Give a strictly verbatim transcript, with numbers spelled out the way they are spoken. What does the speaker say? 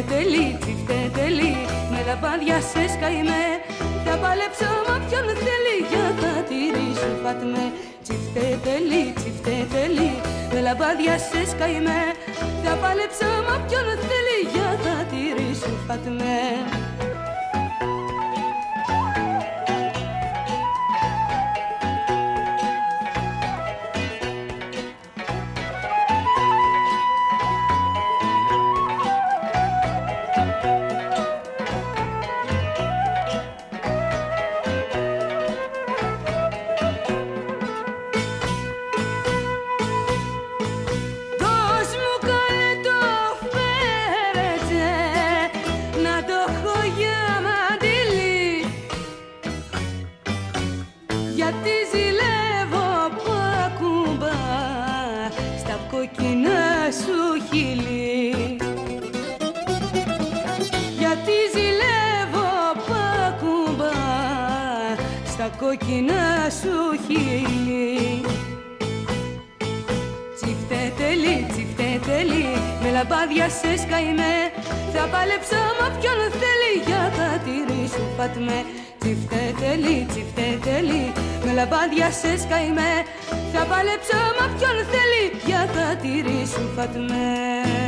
Τσιφτετελή, τσιφτετελή, με λαμπάδια σε σκαημέ. Θα παλέψω μα ποιον θέλει για τα τυρί σου φάτμε. Τσιφτετελή, τσιφτετελή, με λαμπάδια σε σκαημέ. Θα παλέψω μα ποιον θέλει για τα τυρί σου φάτμε. Γιατί ζηλεύω που ακουμπά στα κόκκινα σου χείλη. Γιατί ζηλεύω που ακουμπά στα κόκκινα σου χείλη. Τσιφτετελή, τσιφτετελή, με λαμπάδια σε σκαημέ. Θα παλέψω μα ποιον θέλει για τα τυρί σου φάτμε. Τσιφτετελή, τσιφτετελή, με λαμπάδια σε σκαημέ. Θα παλέψω μα ποιον θέλει για τα τυρί σου φάτμε.